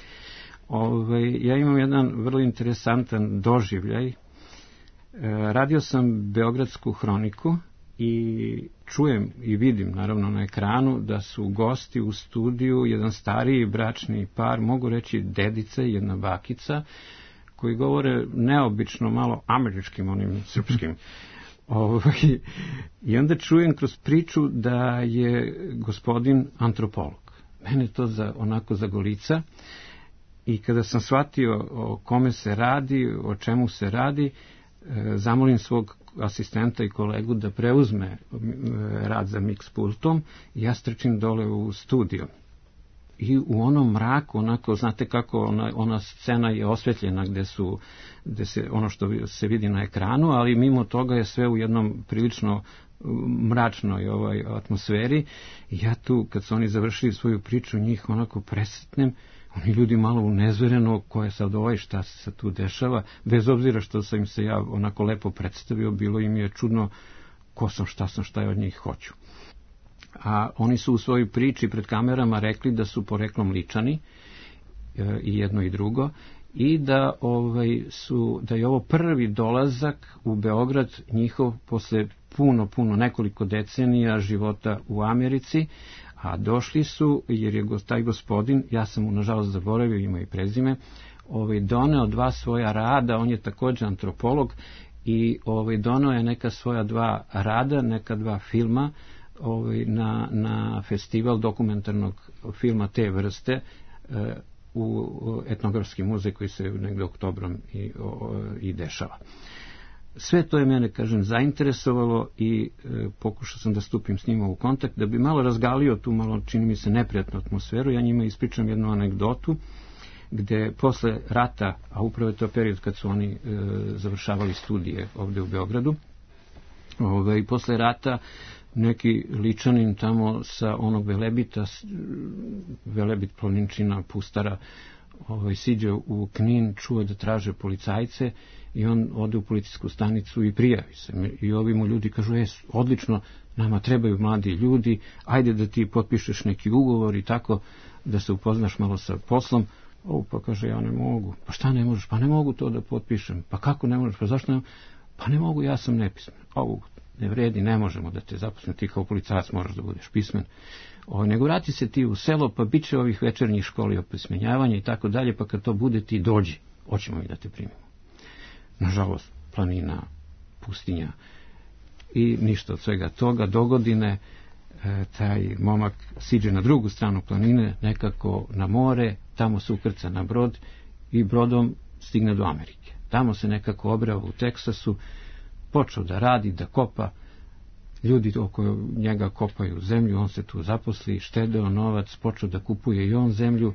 ovaj, ja imam jedan vrlo interesantan doživljaj. E, radio sam Beogradsku hroniku i čujem i vidim naravno na ekranu da su gosti u studiju jedan stariji bračni par, mogu reći dedica i jedna bakica, koji govore neobično malo američkim, onim srpskim. Ovaj, i onda čujem kroz priču da je gospodin antropolog. Mene to za, onako zagolica, i kada sam shvatio o kome se radi, o čemu se radi, zamolim svog asistenta i kolegu da preuzme rad za mix pultom i ja strčim dole u studio. I u onom mraku, onako, znate kako ona, ona scena je osvetljena gde su, gde se ono što se vidi na ekranu, ali mimo toga je sve u jednom prilično mračnoj ovaj atmosferi. I ja tu, kad su oni završili svoju priču, njih onako presretnem, oni ljudi malo unezvereno, ko je sad ovaj, šta se sad tu dešava, bez obzira što sam im se ja onako lepo predstavio, bilo im je čudno ko sam, šta sam, šta je od njih hoću. A oni su u svojoj priči pred kamerama rekli da su poreklom Ličani, e, i jedno i drugo, i da, ovaj, su, da je ovo prvi dolazak u Beograd njihov posle puno, puno, nekoliko decenija života u Americi, A došli su, jer je taj gospodin, ja sam mu nažalost zaboravio ime i prezime, ovaj, doneo dva svoja rada, on je također antropolog, i ovaj, doneo je neka svoja dva rada, neka dva filma ovaj, na, na festival dokumentarnog filma te vrste e, u etnografski muzej koji se negdje oktobrom i, o, i dešava. Sve to je mene, kažem, zainteresovalo i e, pokušao sam da stupim s njima u kontakt, da bi malo razgalio tu malo, čini mi se, neprijatnu atmosferu. Ja njima ispričam jednu anegdotu, gde posle rata, a upravo je to period kad su oni e, završavali studije ovdje u Beogradu, ove, i posle rata neki ličanin tamo sa onog Velebita, Velebit planinčina, pustara, ovaj, siđe u Knin, čuje da traže policajce i on ode u policijsku stanicu i prijavi se. I ovi mu ljudi kažu, e, odlično, nama trebaju mladi ljudi, ajde da ti potpišeš neki ugovor i tako da se upoznaš malo sa poslom. O, pa kaže, ja ne mogu. Pa šta ne možeš? Pa ne mogu to da potpišem. Pa kako ne možeš? Pa zašto ne mogu? Pa ne mogu, ja sam nepismen. Ovo ne vredi, ne možemo da te zaposlimo, ti kao policajac moraš da budeš pismen. O, nego vrati se ti u selo, pa bit će ovih večernjih školi opismenjavanja i tako dalje, pa kad to bude ti dođi, hoćemo mi da te primimo. Nažalost, planina, pustinja i ništa od svega toga. Dogodine e, taj momak siđe na drugu stranu planine, nekako na more, tamo se ukrca na brod i brodom stigne do Amerike. Tamo se nekako obrava u Teksasu, počeo da radi, da kopa, ljudi oko njega kopaju zemlju, on se tu zaposli, štedeo novac, počeo da kupuje i on zemlju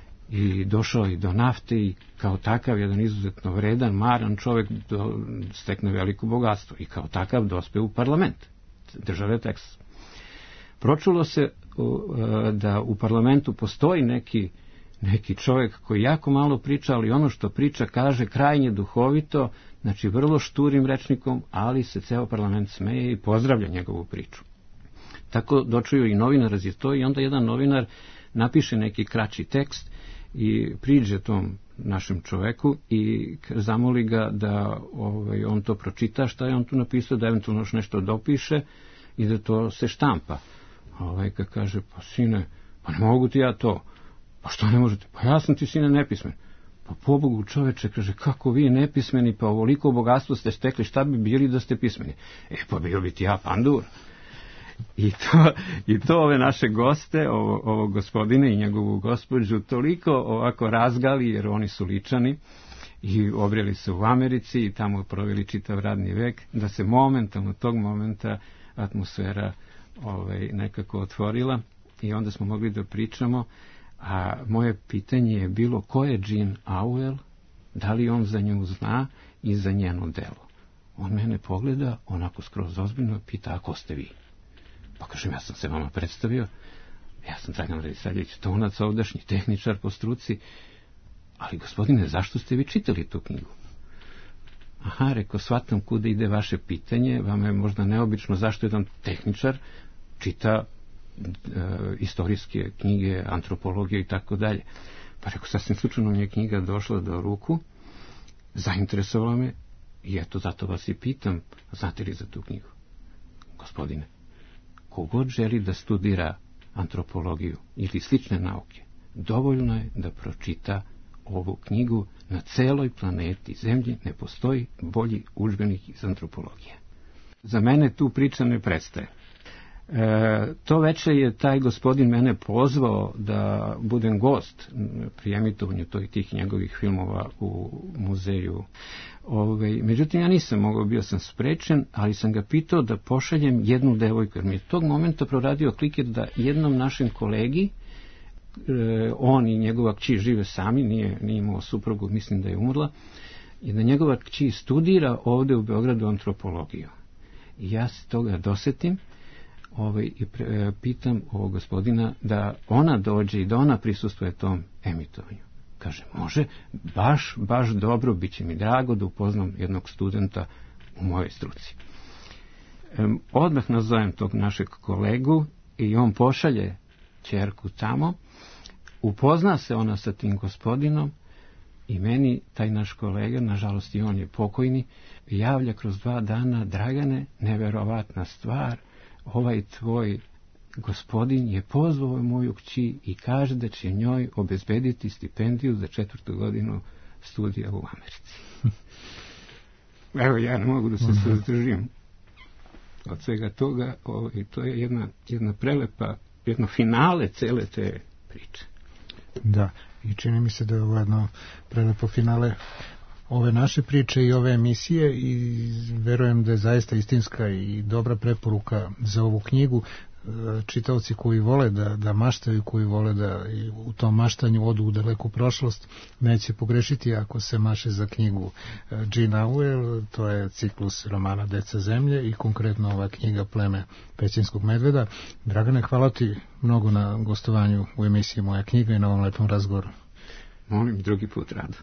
i došao i do nafte i kao takav jedan izuzetno vredan, maran čovjek do, stekne veliko bogatstvo i kao takav dospe u parlament države Teksas. Pročulo se uh, da u parlamentu postoji neki neki čovjek koji jako malo priča, ali ono što priča kaže krajnje duhovito, znači vrlo šturim rečnikom, ali se ceo parlament smeje i pozdravlja njegovu priču. Tako dočuju i novinar za to i onda jedan novinar napiše neki kraći tekst i priđe tom našem čoveku i zamoli ga da ovaj, on to pročita, šta je on tu napisao, da eventualno još nešto dopiše i da to se štampa. A ovaj kad kaže, pa sine, pa ne mogu ti ja to. Pa što ne možete? Pa ja sam ti, sine, nepismen. Pa pobogu, čoveče, kaže, kako vi nepismeni, pa ovoliko bogatstvo ste stekli, šta bi bili da ste pismeni? E, pa bio bi ti ja pandur. I to, i to ove naše goste, ovo, ovo gospodine i njegovu gospođu, toliko ovako razgali, jer oni su ličani, i obreli se u Americi i tamo proveli čitav radni vek, da se momentalno, tog momenta, atmosfera ovaj, nekako otvorila i onda smo mogli da pričamo. A moje pitanje je bilo, ko je Jean Auel, da li on za nju zna i za njeno delo. On mene pogleda, onako skroz ozbiljno, pita, a ko ste vi? Pa kažem, ja sam se vama predstavio, ja sam Dragan Radisavljević, tonac ovdašnji, tehničar po struci, ali gospodine, zašto ste vi čitali tu knjigu? Aha, reko, shvatam kuda ide vaše pitanje, vama je možda neobično zašto jedan tehničar čita istorijske knjige, antropologije i tako dalje. Pa rekao, sasvim slučajno mi je knjiga došla do ruku, zainteresovala me i eto, zato vas i pitam, znate li za tu knjigu? Gospodine, kogod želi da studira antropologiju ili slične nauke, dovoljno je da pročita ovu knjigu. Na celoj planeti Zemlji ne postoji bolji udžbenik iz antropologije. Za mene tu priča ne prestaje. E, to veče je taj gospodin mene pozvao da budem gost pri emitovanju tih, tih njegovih filmova u muzeju. Ove, međutim, ja nisam mogao, bio sam sprečen, ali sam ga pitao da pošaljem jednu devojku, jer mi je tog momenta proradio kliket da jednom našem kolegi, e, on i njegova kći žive sami, nije, nije imao suprugu, mislim da je umrla, i da njegova kći studira ovde u Beogradu antropologiju. I ja se toga dosetim, Ovaj, i pre, e, pitam ovog gospodina da ona dođe i da ona prisustvuje tom emitovanju. Kaže, može, baš, baš dobro, bit će mi drago da upoznam jednog studenta u mojoj struci. E, odmah nazovem tog našeg kolegu i on pošalje ćerku tamo, upozna se ona sa tim gospodinom i meni taj naš kolega, nažalost i on je pokojni, javlja kroz dva dana, Dragane, neverovatna stvar, ovaj tvoj gospodin je pozvao moju kći i kaže da će njoj obezbediti stipendiju za četvrtu godinu studija u Americi. Evo, ja ne mogu da se suzdržim od svega toga, o, i to je jedna, jedna prelepa, jedno finale cele te priče. Da, i čini mi se da je ovo jedno prelepo finale ove naše priče i ove emisije i verujem da je zaista istinska i dobra preporuka za ovu knjigu. Čitaoci koji vole da, da maštaju, koji vole da u tom maštanju odu u daleku prošlost, neće pogrešiti ako se maše za knjigu Jean Auel. To je ciklus romana Deca zemlje i konkretno ova knjiga Pleme pećinskog medveda. Dragane, hvala ti mnogo na gostovanju u emisiji Moja knjiga i na ovom lepom razgovoru. Molim, drugi put rado.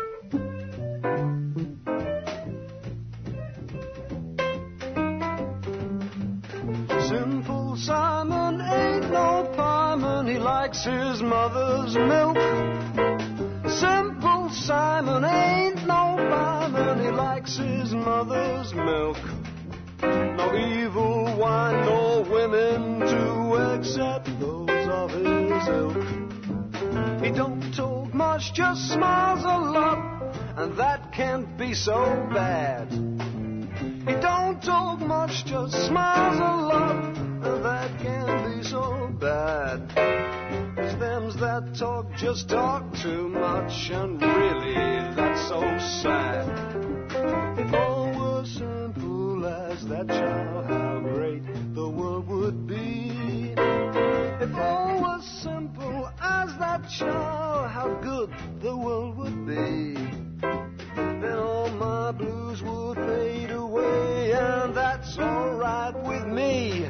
Simple Simon ain't no pieman, he likes his mother's milk. Simple Simon ain't no pieman, he likes his mother's milk. No evil wine, no women to accept those of his ilk. He don't talk much, just smiles a lot, and that can't be so bad. He don't talk much, just smiles a lot, and that can't be so bad. It's thems that talk, just talk too much, and really that's so sad. If all were simple as that child, how great the world would be. If all were simple as that child, how good the world would be. Then all my blues would fade away, and that's all right with me.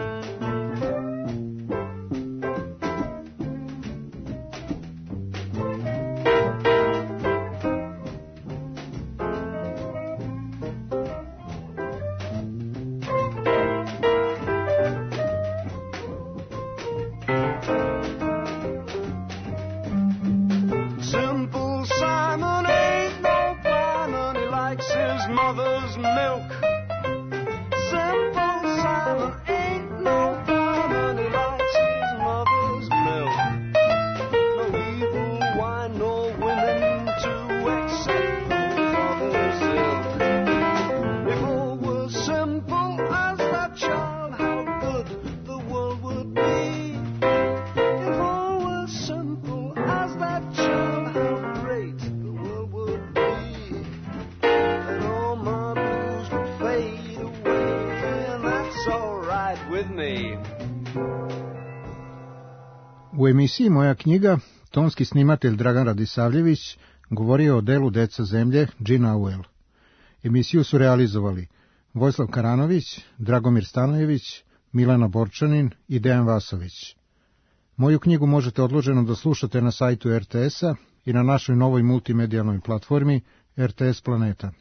U emisiji Moja knjiga tonski snimatelj Dragan Radisavljević govorio o delu Deca zemlje Jean Auel. Emisiju su realizovali Vojislav Karanović, Dragomir Stanojević, Milana Borčanin i Dejan Vasović. Moju knjigu možete odloženo da slušate na sajtu er te es-a i na našoj novoj multimedijalnoj platformi er te es Planeta.